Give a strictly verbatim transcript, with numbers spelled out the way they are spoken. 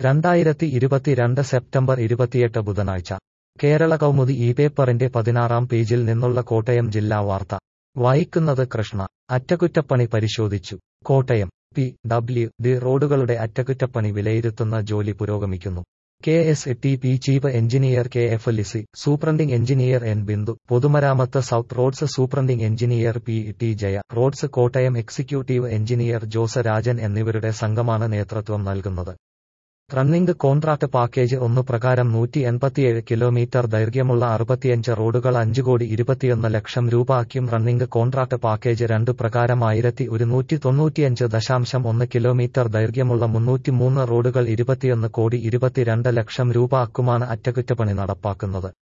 രണ്ടായിരത്തി ഇരുപത്തിരണ്ട് സെപ്റ്റംബർ ഇരുപത്തിയെട്ട് ബുധനാഴ്ച കേരള കൗമുദി ഈ പേപ്പറിന്റെ പതിനാറാം പേജിൽ നിന്നുള്ള കോട്ടയം ജില്ലാ വാർത്ത വായിക്കുന്നത് കൃഷ്ണ. അറ്റകുറ്റപ്പണി പരിശോധിച്ചു. കോട്ടയം. പി ഡബ്ല്യു ഡി റോഡുകളുടെ അറ്റകുറ്റപ്പണി വിലയിരുത്തുന്ന ജോലി പുരോഗമിക്കുന്നു. K S T P chief engineer K F Lissy, superintending engineer N Bindu, പൊതുമരാമത്ത് south roads superintending engineer P T Jaya, roads Kottayam executive engineer Jose Rajan എന്നിവരുടെ സംഘമാണ് നേതൃത്വം നൽകുന്നത്. റണ്ണിംഗ് കോൺട്രാക്ട് പാക്കേജ് ഒന്ന് പ്രകാരം നൂറ്റി എൺപത്തിയേഴ് കിലോമീറ്റർ ദൈർഘ്യമുള്ള അറുപത്തിയഞ്ച് റോഡുകൾ അഞ്ച് കോടി ഇരുപത്തിയൊന്ന് ലക്ഷം രൂപ ആക്കും. റണ്ണിംഗ് കോൺട്രാക്ട് പാക്കേജ് രണ്ട് പ്രകാരം ആയിരത്തി ഒരുന്നൂറ്റി തൊണ്ണൂറ്റിയഞ്ച് ദശാംശം ഒന്ന് കിലോമീറ്റർ ദൈർഘ്യമുള്ള മുന്നൂറ്റിമൂന്ന് റോഡുകൾ ഇരുപത്തിയൊന്ന് കോടി ഇരുപത്തിരണ്ട് ലക്ഷം രൂപ ആക്കുമാണ് അറ്റകുറ്റപ്പണി നടപ്പാക്കുന്നത്.